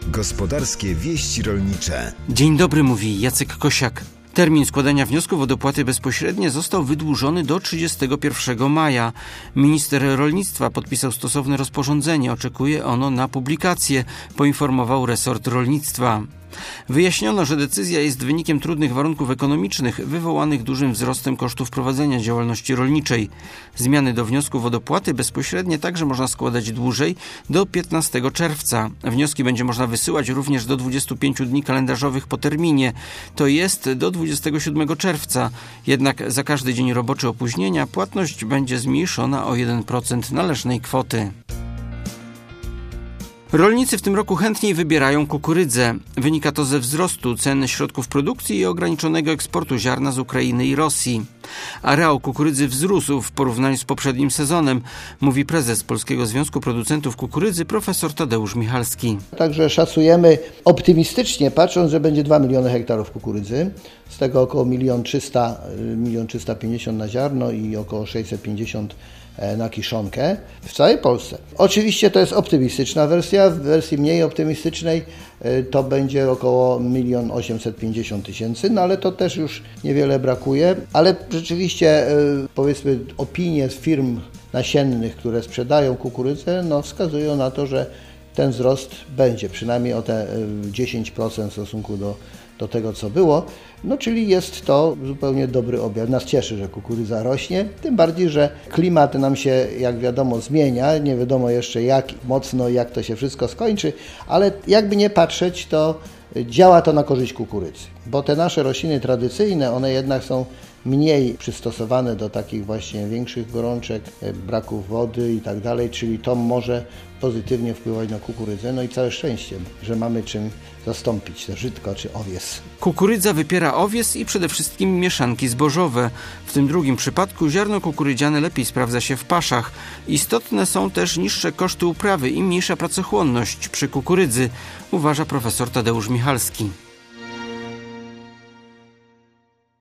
Gospodarskie wieści rolnicze. Dzień dobry, mówi Jacek Kosiak. Termin składania wniosków o dopłaty bezpośrednie został wydłużony do 31 maja. Minister rolnictwa podpisał stosowne rozporządzenie. Oczekuje ono na publikację, poinformował resort rolnictwa. Wyjaśniono, że decyzja jest wynikiem trudnych warunków ekonomicznych wywołanych dużym wzrostem kosztów prowadzenia działalności rolniczej. Zmiany do wniosków o dopłaty bezpośrednie także można składać dłużej, do 15 czerwca. Wnioski będzie można wysyłać również do 25 dni kalendarzowych po terminie, to jest do 27 czerwca. Jednak za każdy dzień roboczy opóźnienia płatność będzie zmniejszona o 1% należnej kwoty. Rolnicy w tym roku chętniej wybierają kukurydzę. Wynika to ze wzrostu cen środków produkcji i ograniczonego eksportu ziarna z Ukrainy i Rosji. Areał kukurydzy wzrósł w porównaniu z poprzednim sezonem, mówi prezes Polskiego Związku Producentów Kukurydzy profesor Tadeusz Michalski. Także szacujemy optymistycznie, patrząc, że będzie 2 miliony hektarów kukurydzy, z tego około 1 350 na ziarno i około 650 na kiszonkę w całej Polsce. Oczywiście to jest optymistyczna wersja, w wersji mniej optymistycznej to będzie około 1 850 000, no ale to też już niewiele brakuje, ale rzeczywiście powiedzmy opinie z firm nasiennych, które sprzedają kukurydzę, wskazują na to, że ten wzrost będzie przynajmniej o te 10% w stosunku do tego, co było. Czyli jest to zupełnie dobry objaw. Nas cieszy, że kukurydza rośnie, tym bardziej, że klimat nam się, jak wiadomo, zmienia. Nie wiadomo jeszcze jak mocno, jak to się wszystko skończy, ale jakby nie patrzeć, to działa to na korzyść kukurydzy, bo te nasze rośliny tradycyjne, one jednak są mniej przystosowane do takich właśnie większych gorączek, braków wody i tak dalej, czyli to może pozytywnie wpływać na kukurydzę. I całe szczęście, że mamy czym zastąpić to żytko czy owies. Kukurydza wypiera owies i przede wszystkim mieszanki zbożowe. W tym drugim przypadku ziarno kukurydziane lepiej sprawdza się w paszach. Istotne są też niższe koszty uprawy i mniejsza pracochłonność przy kukurydzy, uważa profesor Tadeusz Michalski.